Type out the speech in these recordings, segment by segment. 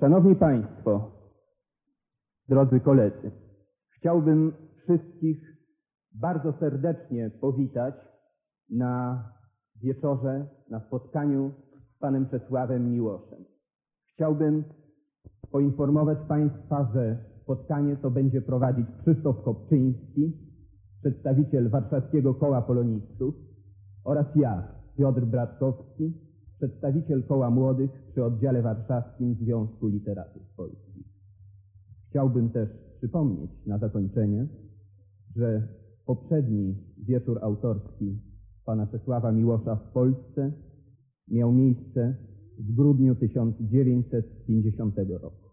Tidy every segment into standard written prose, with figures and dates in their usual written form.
Szanowni Państwo, drodzy koledzy, chciałbym wszystkich bardzo serdecznie powitać na wieczorze, na spotkaniu z panem Czesławem Miłoszem. Chciałbym poinformować Państwa, że spotkanie to będzie prowadzić Krzysztof Kopczyński, przedstawiciel Warszawskiego Koła Polonistów, oraz ja, Piotr Bratkowski, przedstawiciel Koła Młodych przy oddziale warszawskim Związku Literatów Polskich. Chciałbym też przypomnieć na zakończenie, że poprzedni wieczór autorski pana Czesława Miłosza w Polsce miał miejsce w grudniu 1950 roku.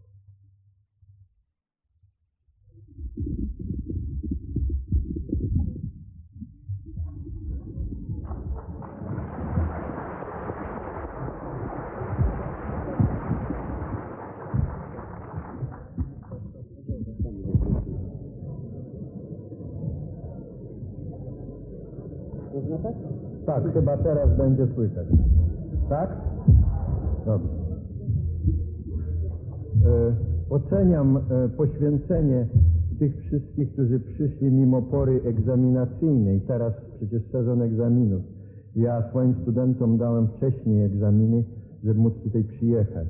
Można tak? Tak, chyba teraz będzie słychać. Tak? Dobrze. Oceniam poświęcenie tych wszystkich, którzy przyszli mimo pory egzaminacyjnej. Teraz przecież sezon egzaminów. Ja swoim studentom dałem wcześniej egzaminy, żeby móc tutaj przyjechać.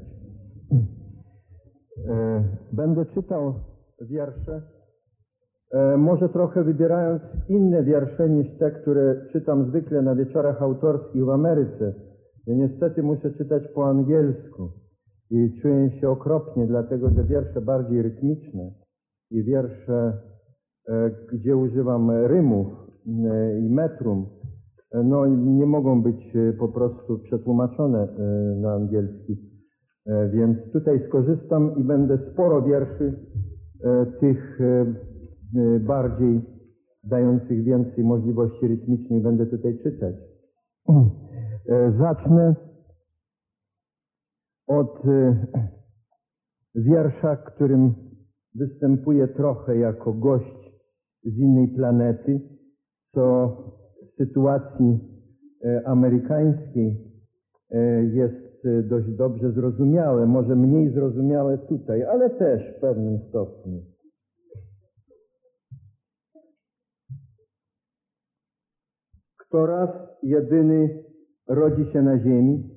Będę czytał wiersze, może trochę wybierając inne wiersze niż te, które czytam zwykle na wieczorach autorskich w Ameryce. Ja niestety muszę czytać po angielsku i czuję się okropnie, dlatego że wiersze bardziej rytmiczne i wiersze, gdzie używam rymów i metrum, no nie mogą być po prostu przetłumaczone na angielski. Więc tutaj skorzystam i będę sporo wierszy tych bardziej dających więcej możliwości rytmicznych będę tutaj czytać. Zacznę od wiersza, którym występuję trochę jako gość z innej planety, co w sytuacji amerykańskiej jest dość dobrze zrozumiałe, może mniej zrozumiałe tutaj, ale też w pewnym stopniu. Kto raz jedyny rodzi się na ziemi,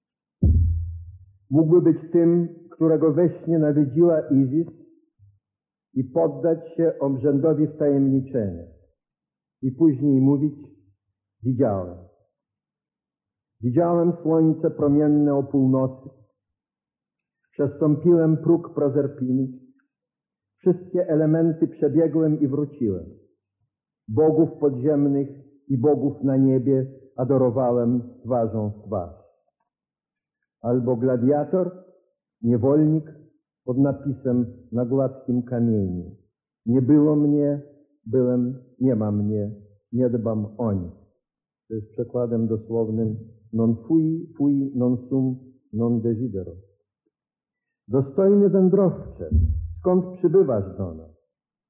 mógłby być tym, którego we śnie nawiedziła Izis i poddać się obrzędowi wtajemniczenia i później mówić: widziałem. Widziałem słońce promienne o północy, przestąpiłem próg Prozerpiny, wszystkie elementy przebiegłem i wróciłem. Bogów podziemnych i bogów na niebie adorowałem twarzą w twarz. Albo gladiator, niewolnik pod napisem na gładkim kamieniu. Nie było mnie, byłem, nie ma mnie, nie dbam o nic. To jest przekładem dosłownym non fui, non sum, non desidero. Dostojny wędrowcze, skąd przybywasz do nas?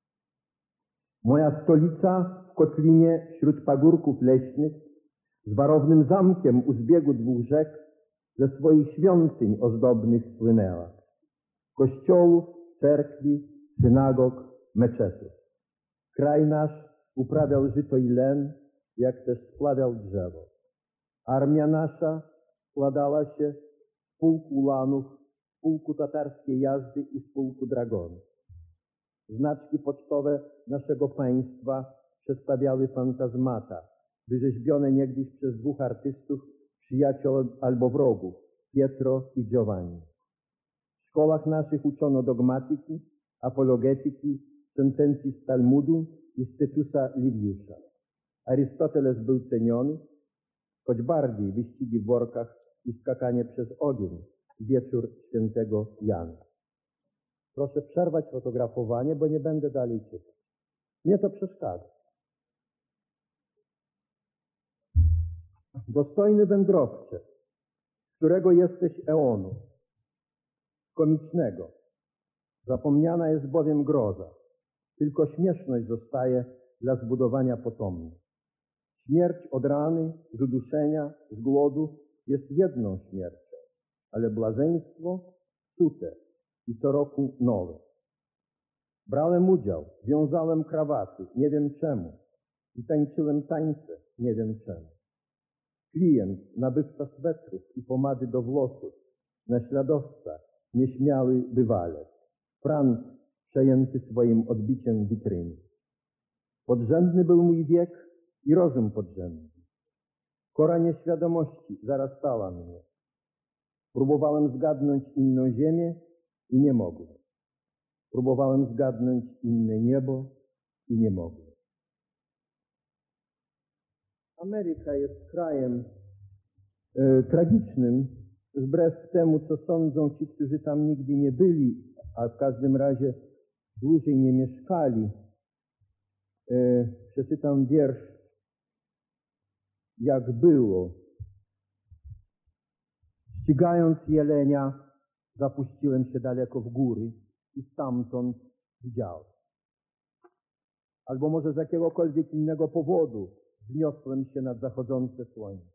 Moja stolica w kotlinie wśród pagórków leśnych, z warownym zamkiem u zbiegu dwóch rzek, ze swoich świątyń ozdobnych spłynęła. Kościołów, cerkwi, synagog, meczetów. Kraj nasz uprawiał żyto i len, jak też splawiał drzewo. Armia nasza składała się z pułku ulanów, z pułku tatarskiej jazdy i z pułku dragonów. Znaczki pocztowe naszego państwa przedstawiały fantazmata, wyrzeźbione niegdyś przez dwóch artystów, przyjaciół albo wrogów, Pietro i Giovanni. W szkołach naszych uczono dogmatyki, apologetyki, sentencji z Talmudu i z Tytusa Liviusza. Arystoteles był ceniony, choć bardziej wyścigi w workach i skakanie przez ogień, wieczór świętego Jana. Proszę przerwać fotografowanie, bo nie będę dalej czytać. Mnie to przeszkadza. Dostojny wędrowcze, którego jesteś eonu, komicznego. Zapomniana jest bowiem groza, tylko śmieszność zostaje dla zbudowania potomnych. Śmierć od rany, z uduszenia, z głodu jest jedną śmiercią, ale błazeństwo, sute, i co roku nowe. Brałem udział, wiązałem krawaty, nie wiem czemu, i tańczyłem tańce, nie wiem czemu. Klient, nabywca swetrów i pomady do włosów, naśladowca, nieśmiały bywalec, Franc przejęty swoim odbiciem witryny. Podrzędny był mój wiek i rozum podrzędny. Kora nieświadomości zarastała mnie. Próbowałem zgadnąć inną ziemię i nie mogłem. Próbowałem zgadnąć inne niebo i nie mogłem. Ameryka jest krajem tragicznym, wbrew temu, co sądzą ci, którzy tam nigdy nie byli, a w każdym razie dłużej nie mieszkali. Przeczytam wiersz, jak było. Ścigając jelenia, zapuściłem się daleko w góry i stamtąd widziałem. Albo może z jakiegokolwiek innego powodu wzniosłem się nad zachodzące słońce.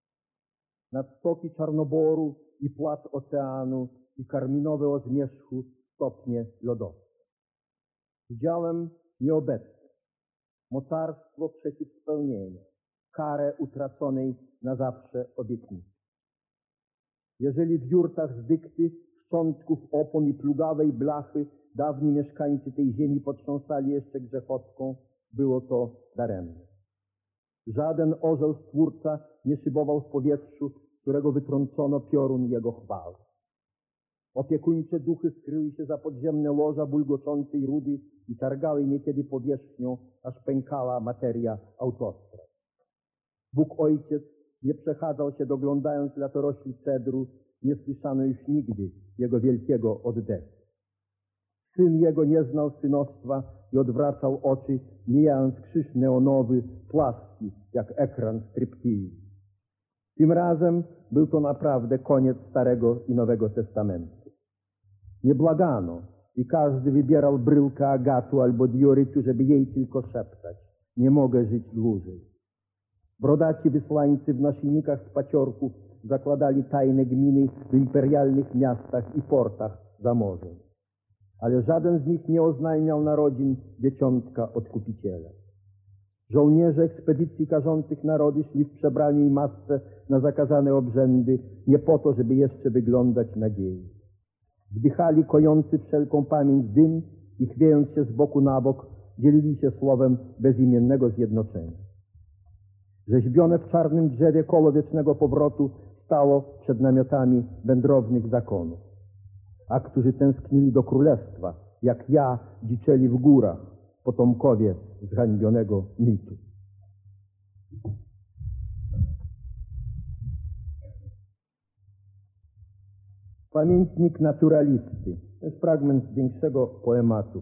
Nad stoki Czarnoboru i płat oceanu i karminowe o zmierzchu stopnie lodowce. Widziałem nieobecne, mocarstwo przeciw spełnieniu, karę utraconej na zawsze obietnicy. Jeżeli w jurtach z dykty, szczątków opon i plugawej blachy dawni mieszkańcy tej ziemi potrząsali jeszcze grzechotką, było to daremne. Żaden orzeł Stwórca nie szybował w powietrzu, którego wytrącono piorun jego chwały. Opiekuńcze duchy skryły się za podziemne łoża bulgoczącej rudy i targały niekiedy powierzchnią, aż pękała materia autostrad. Bóg Ojciec nie przechadzał się, doglądając latorośli cedru, nie słyszano już nigdy jego wielkiego oddechu. Syn jego nie znał synostwa i odwracał oczy, mijając krzyż neonowy, płaski, jak ekran striptease. Tym razem był to naprawdę koniec Starego i Nowego Testamentu. Nie błagano i każdy wybierał bryłkę agatu albo diorytu, żeby jej tylko szeptać. Nie mogę żyć dłużej. Brodaci wysłańcy w naszyjnikach z paciorków zakładali tajne gminy w imperialnych miastach i portach za morzem. Ale żaden z nich nie oznajmiał narodzin dzieciątka odkupiciela. Żołnierze ekspedycji karzących narody szli w przebraniu i masce na zakazane obrzędy, nie po to, żeby jeszcze wyglądać nadziei. Wdychali kojący wszelką pamięć dym i chwiejąc się z boku na bok, dzielili się słowem bezimiennego zjednoczenia. Rzeźbione w czarnym drzewie koło wiecznego powrotu stało przed namiotami wędrownych zakonów. A którzy tęsknili do królestwa, jak ja, dziczeli w górach, potomkowie zhańbionego mitu. Pamiętnik naturalisty. To jest fragment z większego poematu.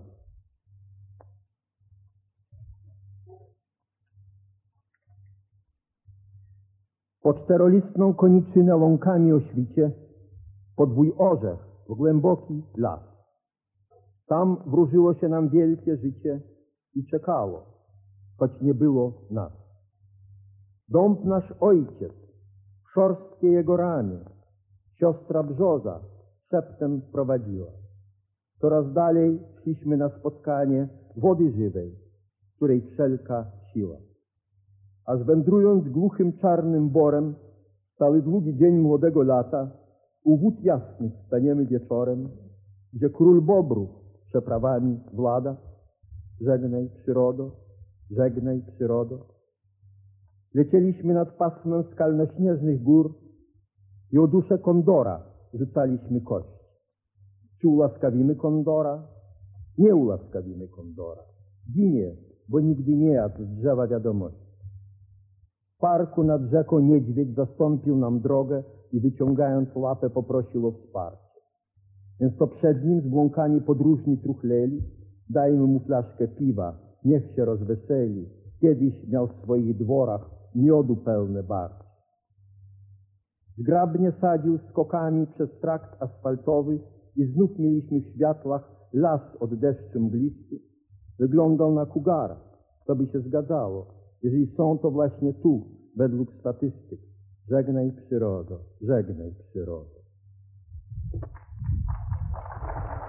Po czterolistną koniczynę łąkami o świcie, podwój orzech w głęboki las. Tam wróżyło się nam wielkie życie i czekało, choć nie było nas. Dąb nasz ojciec, szorstkie jego ramię, siostra brzoza szeptem prowadziła. Coraz dalej szliśmy na spotkanie wody żywej, której wszelka siła. Aż wędrując głuchym czarnym borem, cały długi dzień młodego lata, u wód jasnych staniemy wieczorem, gdzie król bobrów przeprawami włada. Żegnaj przyrodo, żegnaj przyrodo. Lecieliśmy nad pasmem skalno-śnieżnych gór i o duszę kondora rzucaliśmy kość. Czy ułaskawimy kondora? Nie ułaskawimy kondora. Ginie, bo nigdy nie jadł z drzewa wiadomości. W parku nad rzeką niedźwiedź zastąpił nam drogę i wyciągając łapę poprosił o wsparcie. Więc to przed nim zbłąkani podróżni truchleli, dajmy mu flaszkę piwa, niech się rozweseli. Kiedyś miał w swoich dworach miodu pełne barki. Zgrabnie sadził skokami przez trakt asfaltowy i znów mieliśmy w światłach las od deszczu mglisty. Wyglądał na kugara, to by się zgadzało, jeżeli są to właśnie tu, według statystyk. Żegnaj przyrodo, żegnaj przyrodo.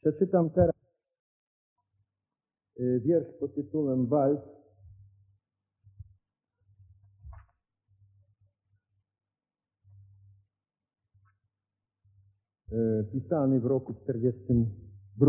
Przeczytam teraz wiersz pod tytułem Walc. Pisany w roku 1942.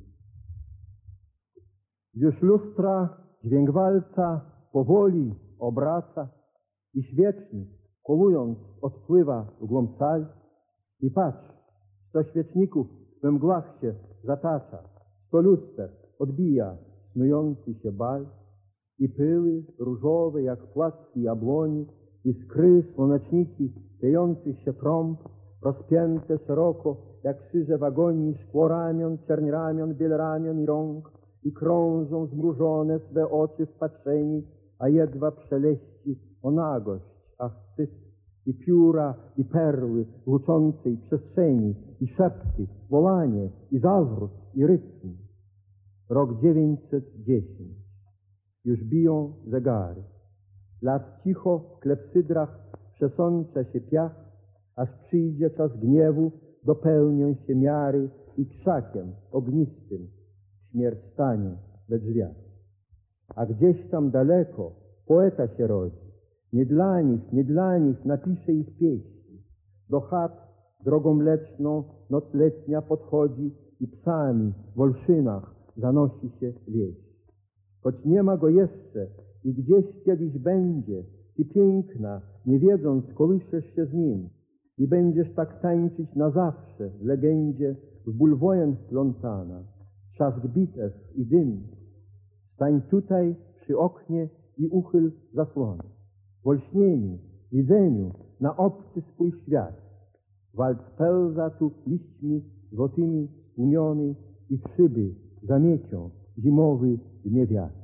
Już lustra dźwięk walca powoli obraca i świecznik, kolując, odpływa w głąb sali. I patrz, 100 świeczników we mgłach się zatacza, 100 luster odbija snujący się bal i pyły różowe jak płatki jabłoni, iskry, słoneczniki pejących się trąb, rozpięte szeroko jak krzyże w agonii, szkło ramion, czerń ramion, biel ramion i rąk i krążą zmrużone swe oczy w patrzeni, a jedwa przeleści o nagość, a wstyd i pióra i perły łuczącej przestrzeni i szepty, wolanie i zawrót i rytm. Rok 910. Już biją zegary. Lat cicho w klepsydrach przesącza się piach, aż przyjdzie czas gniewu, dopełnią się miary i krzakiem ognistym śmierć stanie we drzwiach. A gdzieś tam daleko poeta się rodzi. Nie dla nich napisze ich pieśni. Do chat drogą mleczną noc letnia podchodzi i psami w olszynach zanosi się wieś. Choć nie ma go jeszcze i gdzieś kiedyś będzie, ty piękna, nie wiedząc, kołyszesz się z nim i będziesz tak tańczyć na zawsze w legendzie w ból wojen wplątana, trzask bitew i dym. Stań tutaj przy oknie i uchyl zasłony. W olśnieniu, widzeniu, na obcy swój świat. Walc pełza tu liśćmi złotymi stłumiony i w szyby zamiecią zimowy dmie wiatr.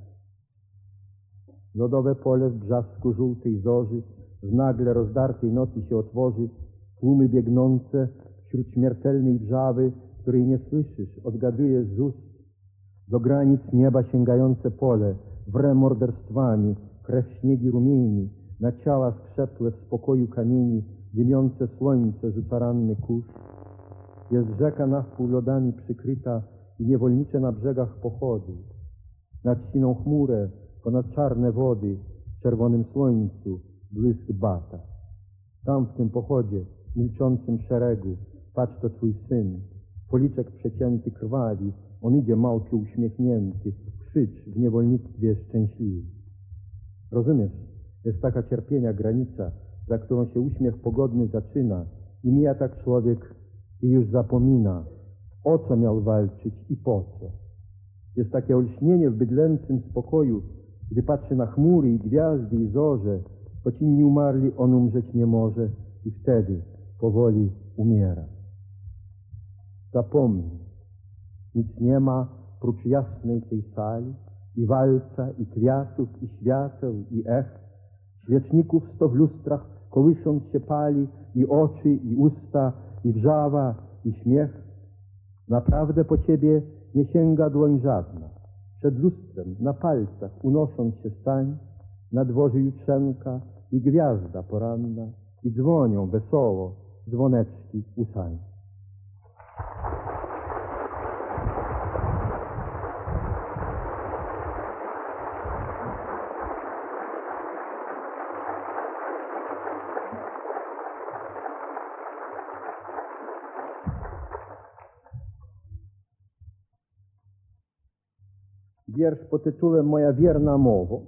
Lodowe pole w brzasku żółtej zorzy w nagle rozdartej nocy się otworzy, tłumy biegnące wśród śmiertelnej wrzawy, której nie słyszysz, odgadujesz z ust. Do granic nieba sięgające pole, wre morderstwami, krew śniegi rumieni, na ciała skrzeple w spokoju kamieni, dymiące słońce rzuca ranny kurz. Jest rzeka na wpół lodami przykryta i niewolnicze na brzegach pochody. Nad siną chmurę, ponad czarne wody, w czerwonym słońcu błysk bata. Tam w tym pochodzie, milczącym szeregu, patrz to twój syn, policzek przecięty krwawi, on idzie małki uśmiechnięty, krzycz w niewolnictwie szczęśliwy. Rozumiesz, jest taka cierpienia granica, za którą się uśmiech pogodny zaczyna i mija tak człowiek i już zapomina, o co miał walczyć i po co. Jest takie olśnienie w bydlęcym spokoju, gdy patrzy na chmury i gwiazdy i zorze, choć inni umarli, on umrzeć nie może i wtedy powoli umiera. Zapomnij, nic nie ma prócz jasnej tej sali i walca, i kwiatów, i świateł, i ech, świeczników 100 w lustrach kołysząc się pali, i oczy, i usta, i wrzawa, i śmiech. Naprawdę po ciebie nie sięga dłoń żadna. Przed lustrem, na palcach unosząc się stań, na dworze jutrzenka i gwiazda poranna, i dzwonią wesoło dzwoneczki u sań. Wiersz pod tytułem Moja wierna mowo.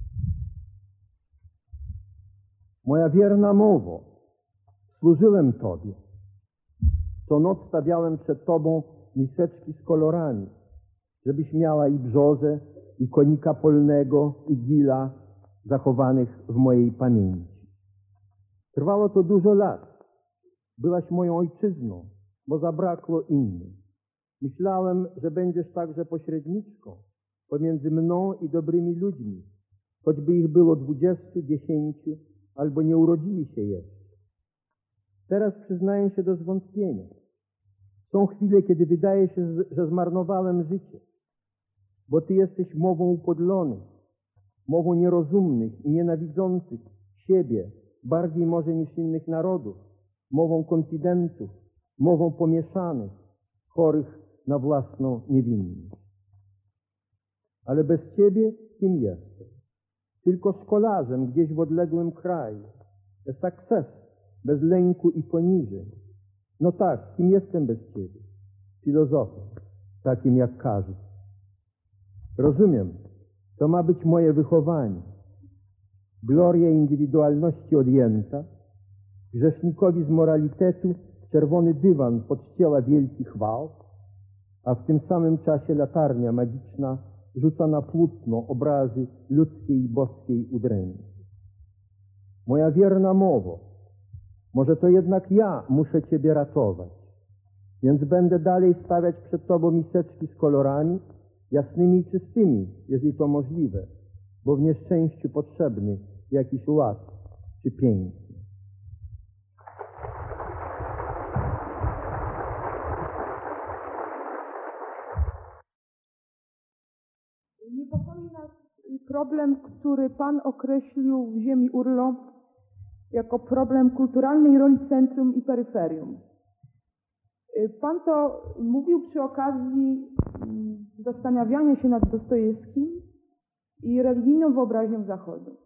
Moja wierna mowo, służyłem Tobie. Co noc stawiałem przed Tobą miseczki z kolorami, żebyś miała i brzozę, i konika polnego, i gila zachowanych w mojej pamięci. Trwało to dużo lat. Byłaś moją ojczyzną, bo zabrakło innej. Myślałem, że będziesz także pośredniczką pomiędzy mną i dobrymi ludźmi, choćby ich było 20, 10, albo nie urodzili się jeszcze. Teraz przyznaję się do zwątpienia. Są chwile, kiedy wydaje się, że zmarnowałem życie, bo Ty jesteś mową upodlonych, mową nierozumnych i nienawidzących siebie bardziej może niż innych narodów, mową konfidentów, mową pomieszanych, chorych na własną niewinność. Ale bez ciebie kim jestem? Tylko szkolarzem gdzieś w odległym kraju. Bez sukces, bez lęku i poniżeń. No tak, kim jestem bez ciebie? Filozofem, takim jak każdy. Rozumiem, to ma być moje wychowanie. Gloria indywidualności odjęta, grzesznikowi z moralitetu czerwony dywan podściela wielki chwał, a w tym samym czasie latarnia magiczna rzuca na płótno obrazy ludzkiej i boskiej udręki. Moja wierna mowo, może to jednak ja muszę ciebie ratować, więc będę dalej stawiać przed tobą miseczki z kolorami, jasnymi i czystymi, jeżeli to możliwe, bo w nieszczęściu potrzebny jakiś ład czy piękno. Niepokoi nas problem, który Pan określił w ziemi Urlo jako problem kulturalnej roli centrum i peryferium. Pan to mówił przy okazji zastanawiania się nad Dostojewskim i religijną wyobraźnią Zachodu.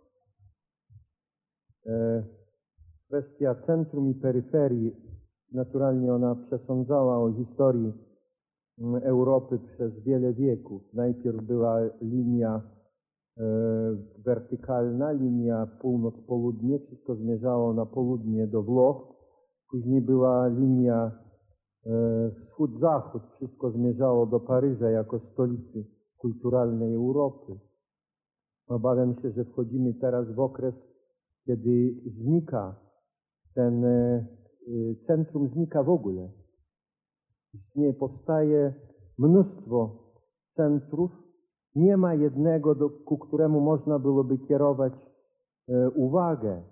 Kwestia centrum i peryferii, naturalnie ona przesądzała o historii Europy przez wiele wieków. Najpierw była linia wertykalna, linia północ-południe, wszystko zmierzało na południe do Włoch. Później była linia wschód-zachód, wszystko zmierzało do Paryża jako stolicy kulturalnej Europy. Obawiam się, że wchodzimy teraz w okres, kiedy znika ten centrum, znika w ogóle. Istnieje, powstaje mnóstwo centrów, nie ma jednego, ku któremu można byłoby kierować uwagę.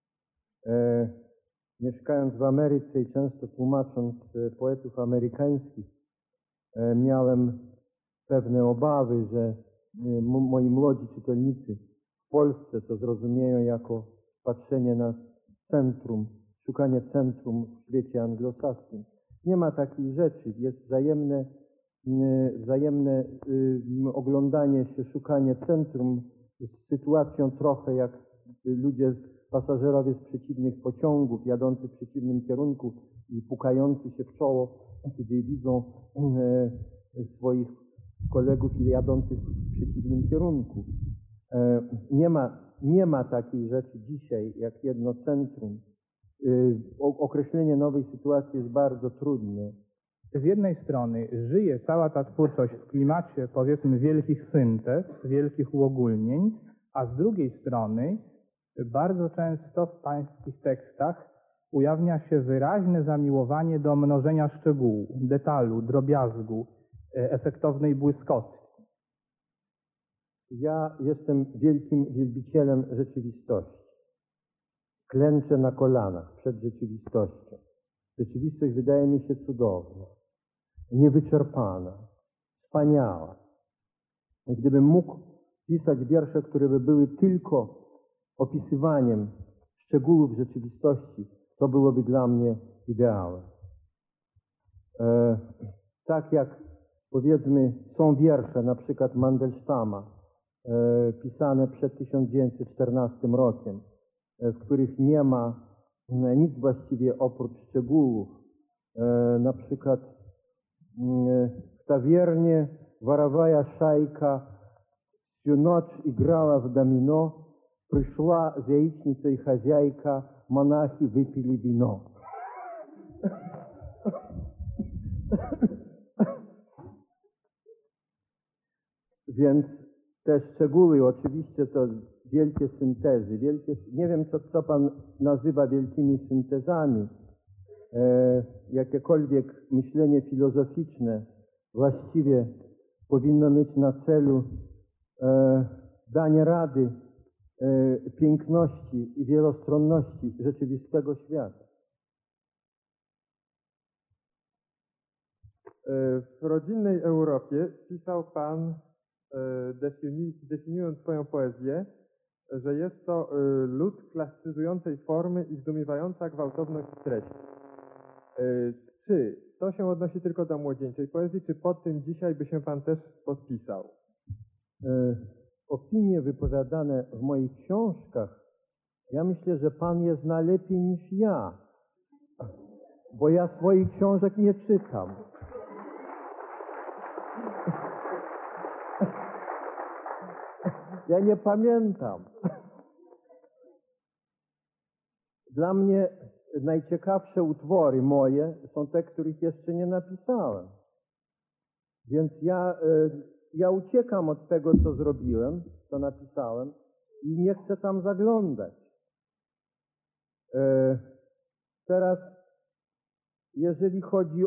Mieszkając w Ameryce i często tłumacząc poetów amerykańskich, miałem pewne obawy, że moi młodzi czytelnicy w Polsce to zrozumieją jako patrzenie na centrum, szukanie centrum w świecie anglosaskim. Nie ma takiej rzeczy. Jest wzajemne oglądanie się, szukanie centrum z sytuacją trochę jak ludzie, pasażerowie z przeciwnych pociągów, jadący w przeciwnym kierunku i pukający się w czoło, kiedy widzą swoich kolegów jadących w przeciwnym kierunku. Nie ma takiej rzeczy dzisiaj jak jedno centrum. Określenie nowej sytuacji jest bardzo trudne. Z jednej strony żyje cała ta twórczość w klimacie, powiedzmy, wielkich syntez, wielkich uogólnień, a z drugiej strony bardzo często w pańskich tekstach ujawnia się wyraźne zamiłowanie do mnożenia szczegółów, detalu, drobiazgu, efektownej błyskotki. Ja jestem wielkim wielbicielem rzeczywistości. Klęczę na kolanach przed rzeczywistością. Rzeczywistość wydaje mi się cudowna, niewyczerpana, wspaniała. I gdybym mógł pisać wiersze, które by były tylko opisywaniem szczegółów rzeczywistości, to byłoby dla mnie ideałem. Tak jak, powiedzmy, są wiersze, na przykład Mandelsztama, pisane przed 1914 rokiem, w których nie ma nic właściwie oprócz szczegółów. Na przykład w tawiernie воровая szajka всю ночь играла в домино, пришла z яичницей хозяйка, монахи выпили вино. Więc te szczegóły, oczywiście to wielkie syntezy, nie wiem co Pan nazywa wielkimi syntezami, jakiekolwiek myślenie filozoficzne właściwie powinno mieć na celu danie rady piękności i wielostronności rzeczywistego świata. W rodzinnej Europie pisał Pan, definiując swoją poezję, że jest to lud klasycyzującej formy i zdumiewająca gwałtowność treści. Czy to się odnosi tylko do młodzieńczej poezji, czy pod tym dzisiaj by się pan też podpisał? Opinie wypowiadane w moich książkach, ja myślę, że pan je zna lepiej niż ja, bo ja swoich książek nie czytam. Ja nie pamiętam. Dla mnie najciekawsze utwory moje są te, których jeszcze nie napisałem. Więc ja uciekam od tego, co zrobiłem, co napisałem i nie chcę tam zaglądać. Teraz, jeżeli chodzi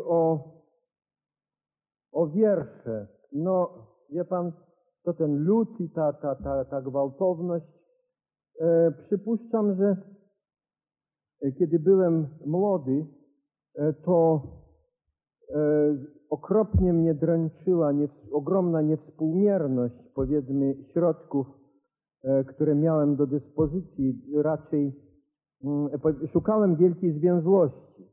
o wiersze, no, wie pan, to ten lód i ta gwałtowność, przypuszczam, że kiedy byłem młody, to okropnie mnie dręczyła ogromna niewspółmierność, powiedzmy, środków, które miałem do dyspozycji. Raczej szukałem wielkiej zwięzłości.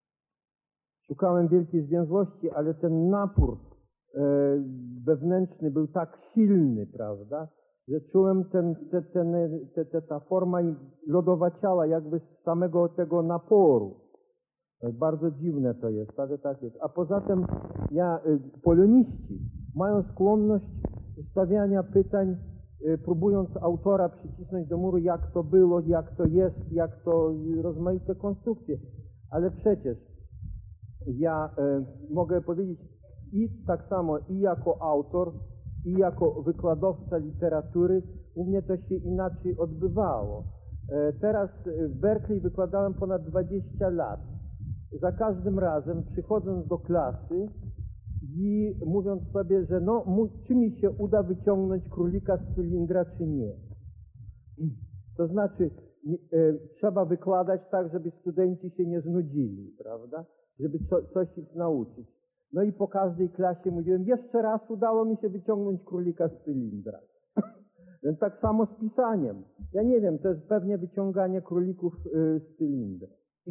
Ale ten napór wewnętrzny był tak silny, prawda, że czułem ta forma lodowaciała jakby z samego tego naporu. Bardzo dziwne to jest, ale tak jest. A poza tym poloniści mają skłonność stawiania pytań, próbując autora przycisnąć do muru, jak to było, jak to jest, jak to rozmaite konstrukcje. Ale przecież ja mogę powiedzieć i tak samo i jako autor, i jako wykładowca literatury, u mnie to się inaczej odbywało. Teraz w Berkeley wykładałem ponad 20 lat. Za każdym razem, przychodząc do klasy i mówiąc sobie, że no, czy mi się uda wyciągnąć królika z cylindra, czy nie. To znaczy, trzeba wykładać tak, żeby studenci się nie znudzili, prawda? Żeby coś ich nauczyć. No i po każdej klasie mówiłem, jeszcze raz udało mi się wyciągnąć królika z cylindra. Więc tak samo z pisaniem. Ja nie wiem, to jest pewnie wyciąganie królików z cylindra.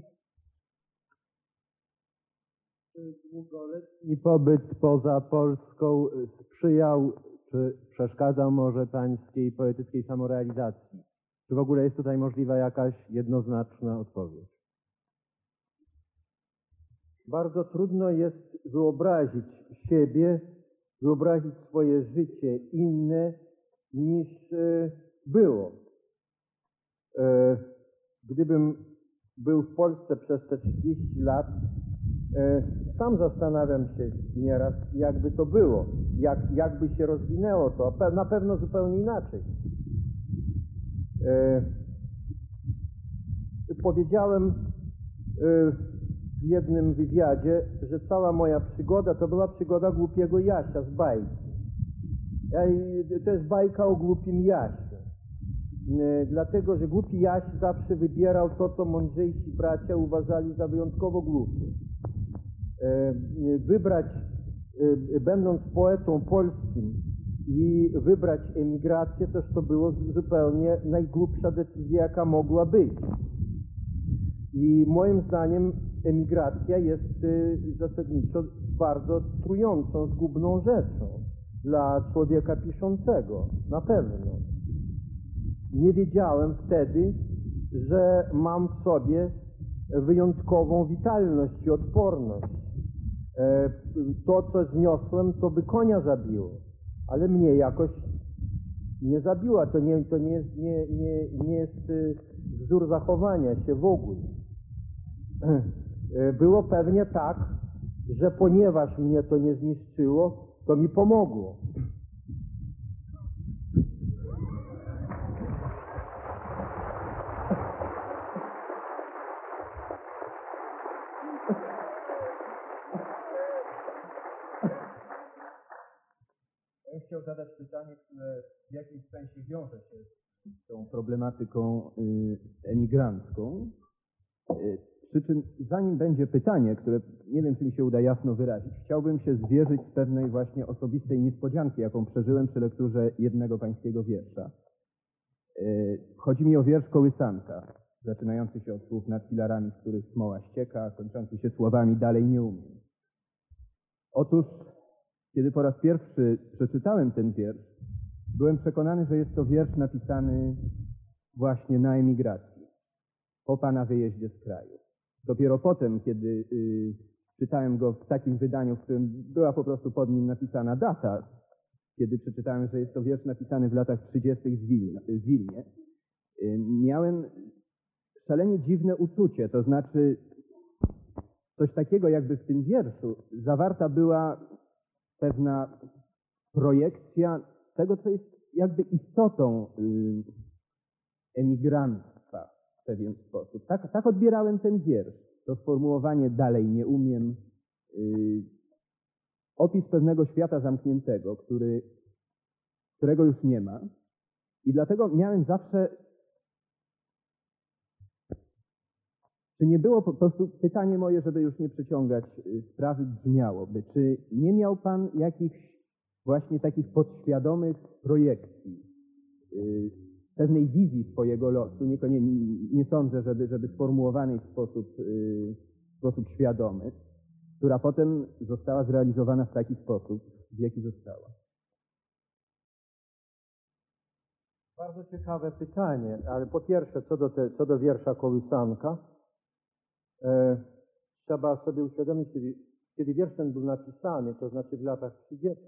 Długoletni pobyt poza Polską sprzyjał, czy przeszkadzał może pańskiej poetyckiej samorealizacji? Czy w ogóle jest tutaj możliwa jakaś jednoznaczna odpowiedź? Bardzo trudno jest wyobrazić siebie, wyobrazić swoje życie inne niż było. Gdybym był w Polsce przez te 30 lat, sam zastanawiam się nieraz, jakby to było, jakby się rozwinęło to, na pewno zupełnie inaczej. Powiedziałem w jednym wywiadzie, że cała moja przygoda to była przygoda głupiego Jasia z bajki. To jest bajka o głupim Jasiu. Dlatego, że głupi Jaś zawsze wybierał to, co mądrzejsi bracia uważali za wyjątkowo głupie. Będąc poetą polskim i wybrać emigrację, toż to było zupełnie najgłupsza decyzja, jaka mogła być. I moim zdaniem emigracja jest zasadniczo bardzo trującą, zgubną rzeczą dla człowieka piszącego, na pewno. Nie wiedziałem wtedy, że mam w sobie wyjątkową witalność i odporność. To, co zniosłem, to by konia zabiło, ale mnie jakoś nie zabiła. To nie jest wzór zachowania się w ogóle. Było pewnie tak, że ponieważ mnie to nie zniszczyło, to mi pomogło. Ja bym chciał zadać pytanie, które w jakimś sensie wiąże się z tą problematyką emigrancką. Przy czym zanim będzie pytanie, które nie wiem, czy mi się uda jasno wyrazić, chciałbym się zwierzyć z pewnej właśnie osobistej niespodzianki, jaką przeżyłem przy lekturze jednego pańskiego wiersza. Chodzi mi o wiersz Kołysanka, zaczynający się od słów nad filarami, z których smoła ścieka, kończący się słowami dalej nie umiem. Otóż, kiedy po raz pierwszy przeczytałem ten wiersz, byłem przekonany, że jest to wiersz napisany właśnie na emigracji, po pana wyjeździe z kraju. Dopiero potem, kiedy czytałem go w takim wydaniu, w którym była po prostu pod nim napisana data, kiedy przeczytałem, że jest to wiersz napisany w latach 30. w Wilnie, miałem szalenie dziwne uczucie, to znaczy coś takiego, jakby w tym wierszu zawarta była pewna projekcja tego, co jest jakby istotą emigrantstwa w pewien sposób. Tak odbierałem ten wiersz. To sformułowanie dalej nie umiem. Opis pewnego świata zamkniętego, którego już nie ma. I dlatego miałem zawsze... Czy nie było po prostu, pytanie moje, żeby już nie przeciągać sprawy, brzmiałoby, czy nie miał pan jakichś właśnie takich podświadomych projekcji, pewnej wizji swojego losu, nie sądzę, żeby sformułowanej w sposób świadomy, która potem została zrealizowana w taki sposób, w jaki została? Bardzo ciekawe pytanie, ale po pierwsze, co do wiersza Kołysanka, trzeba sobie uświadomić, kiedy wiersz ten był napisany, to znaczy w latach 30.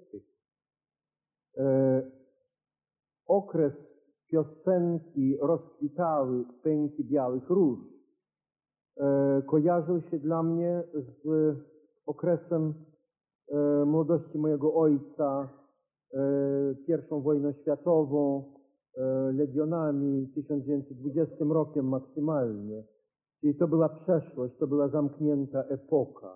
Okres piosenki rozkwitały pęki białych róż kojarzył się dla mnie z okresem młodości mojego ojca, I wojną światową, legionami, 1920 rokiem maksymalnie. Czyli to była przeszłość, to była zamknięta epoka.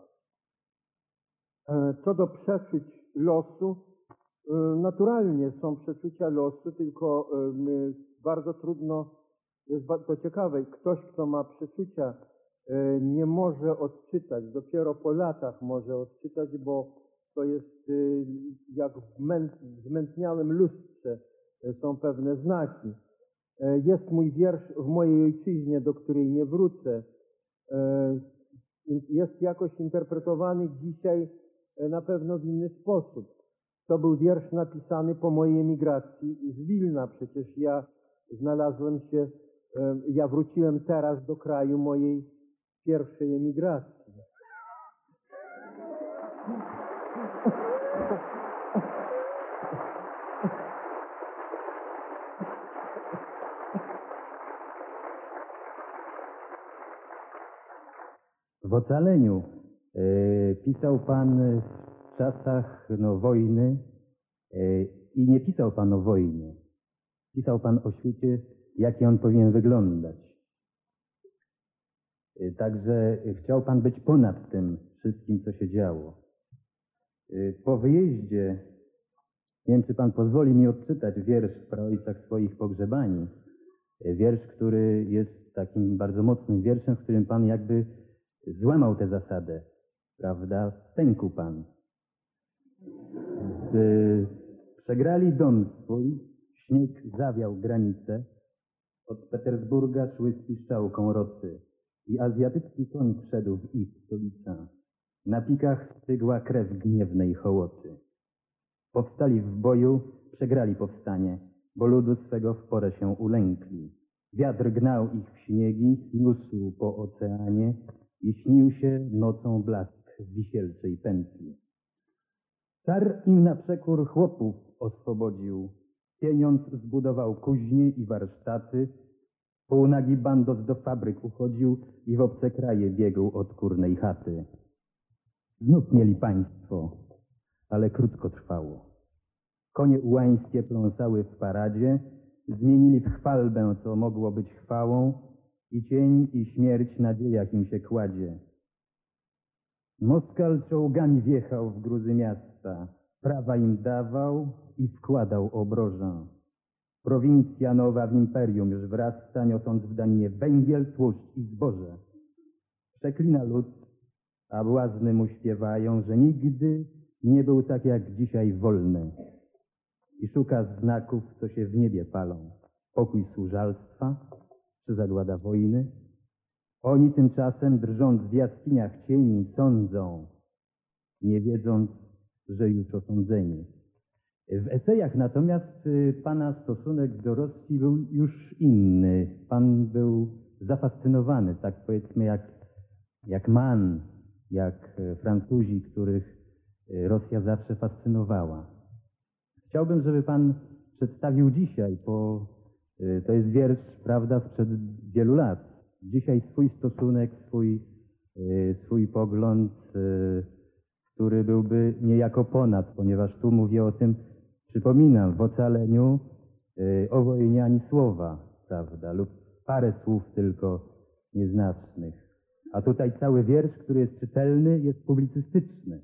Co do przeczuć losu, naturalnie są przeczucia losu, tylko bardzo trudno, jest to ciekawe, ktoś, kto ma przeczucia, nie może odczytać, dopiero po latach może odczytać, bo to jest jak w zmętniałym lustrze są pewne znaki. Jest mój wiersz w mojej ojczyźnie, do której nie wrócę. Jest jakoś interpretowany dzisiaj na pewno w inny sposób. To był wiersz napisany po mojej emigracji z Wilna. Przecież ja wróciłem teraz do kraju mojej pierwszej emigracji. W Ocaleniu pisał pan w czasach wojny i nie pisał pan o wojnie. Pisał pan o świecie, jaki on powinien wyglądać. Także chciał pan być ponad tym wszystkim, co się działo. Po wyjeździe, nie wiem, czy pan pozwoli mi odczytać wiersz w praojcach swoich pogrzebani. Wiersz, który jest takim bardzo mocnym wierszem, w którym pan jakby złamał tę zasadę, prawda? Pękł pan. Przegrali dom swój, śnieg zawiał granice, od Petersburga szły z piszczałką rocy i azjatycki koń wszedł w ich stolicę. Na pikach stygła krew gniewnej hołoty. Powstali w boju, przegrali powstanie, bo ludu swego w porę się ulękli. Wiatr gnał ich w śniegi, niósł po oceanie i śnił się nocą blask w wisielczej pętli. Car im na przekór chłopów oswobodził, pieniądz zbudował kuźnie i warsztaty, półnagi bandos do fabryk uchodził i w obce kraje biegł od kurnej chaty. Znów mieli państwo, ale krótko trwało. Konie ułańskie pląsały w paradzie, zmienili w chwalbę, co mogło być chwałą, i cień, i śmierć na dziejach im się kładzie. Moskal czołgami wjechał w gruzy miasta, prawa im dawał i wkładał obrożę. Prowincja nowa w imperium już wrasta, niosąc w daninie węgiel, tłuszcz i zboże. Przeklina lud, a błazny mu śpiewają, że nigdy nie był tak jak dzisiaj wolny. I szuka znaków, co się w niebie palą. Pokój służalstwa czy zagłada wojny? Oni tymczasem, drżąc w jaskiniach cieni, sądzą. nie wiedząc, że już osądzenie. W esejach natomiast pana stosunek do Rosji był już inny. Pan był zafascynowany, tak powiedzmy jak Mann, jak Francuzi, których Rosja zawsze fascynowała. Chciałbym, żeby pan przedstawił dzisiaj, bo to jest wiersz, prawda, sprzed wielu lat. Dzisiaj swój stosunek, swój pogląd, który byłby niejako ponad, ponieważ tu mówię o tym, przypominam, w Ocaleniu o wojnie ani słowa, prawda, lub parę słów tylko nieznacznych. A tutaj cały wiersz, który jest czytelny, jest publicystyczny.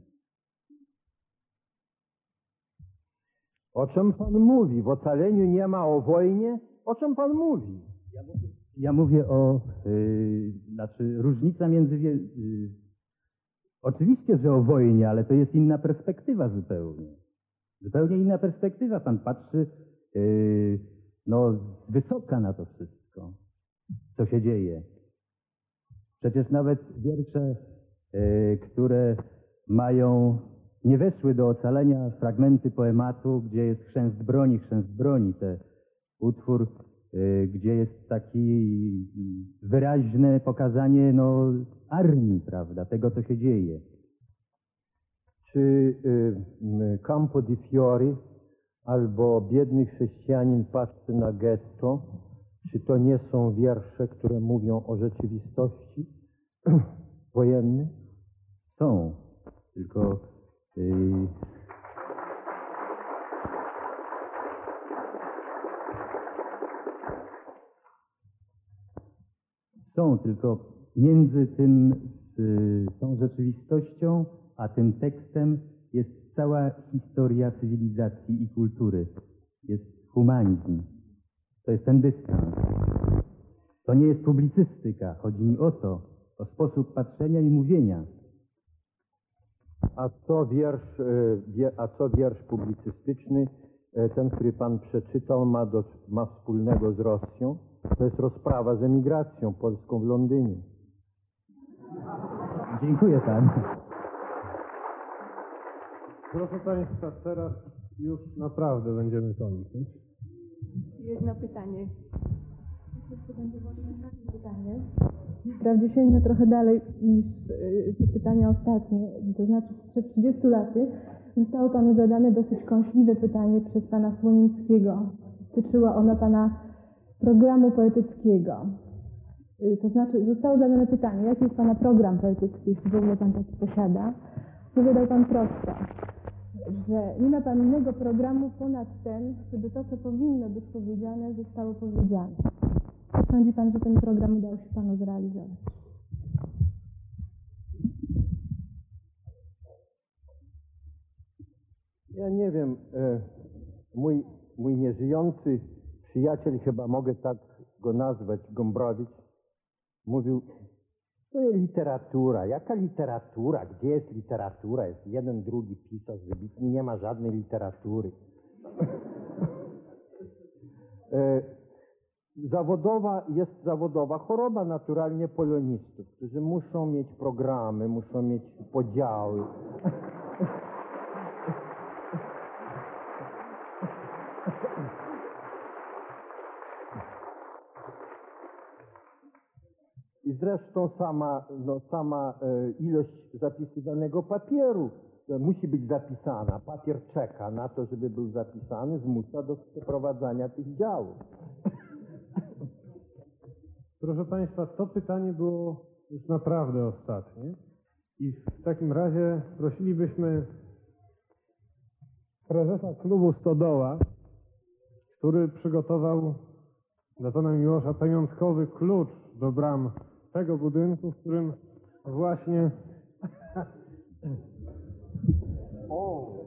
O czym pan mówi? W Ocaleniu nie ma o wojnie? O czym pan mówi? Ja mówię o, różnica między... Oczywiście, że o wojnie, ale to jest inna perspektywa zupełnie. Zupełnie inna perspektywa. Pan patrzy z wysoka na to wszystko, co się dzieje. Przecież nawet wiersze, które nie weszły do Ocalenia, fragmenty poematu, gdzie jest chrzęst broni, te utwór, gdzie jest taki wyraźne pokazanie armii, prawda, tego, co się dzieje. Czy Campo di Fiori albo Biedny chrześcijanin patrzy na getto, czy to nie są wiersze, które mówią o rzeczywistości wojennej? Są, tylko między tą rzeczywistością a tym tekstem jest cała historia cywilizacji i kultury. Jest humanizm. To jest ten dystans. To nie jest publicystyka. Chodzi mi o to, o sposób patrzenia i mówienia. A co wiersz publicystyczny, ten, który pan przeczytał, ma wspólnego z Rosją? To jest rozprawa z emigracją polską w Londynie. Dziękuję panu. Proszę państwa, teraz już naprawdę będziemy kończyć. Jedno pytanie. Jeszcze będzie ostatnie pytanie. Wprawdzie sięgnę trochę dalej niż te pytania ostatnie. To znaczy przed 30 laty zostało panu zadane dosyć kąśliwe pytanie przez pana Słonimskiego. Dotyczyło ono pana programu poetyckiego. To znaczy zostało zadane pytanie, jaki jest pana program poetycki, jeśli w ogóle pan taki posiada. Powiedział pan prosto, że nie ma pan innego programu ponad ten, żeby to, co powinno być powiedziane, zostało powiedziane. Sądzi pan, że ten program udało się panu zrealizować? Ja nie wiem, mój nieżyjący przyjaciel, chyba mogę tak go nazwać, Gombrowicz, mówił, to jest literatura. Jaka literatura? Gdzie jest literatura? Jest jeden, drugi pisarz wybitny, nie ma żadnej literatury. Jest zawodowa choroba naturalnie polonistów, którzy muszą mieć programy, muszą mieć podziały. I zresztą sama ilość zapisywanego papieru musi być zapisana. Papier czeka na to, żeby był zapisany, zmusza do przeprowadzania tych działów. Proszę państwa, to pytanie było już naprawdę ostatnie i w takim razie prosilibyśmy prezesa klubu Stodoła, który przygotował dla pana Miłosza pamiątkowy klucz do bram tego budynku, w którym właśnie...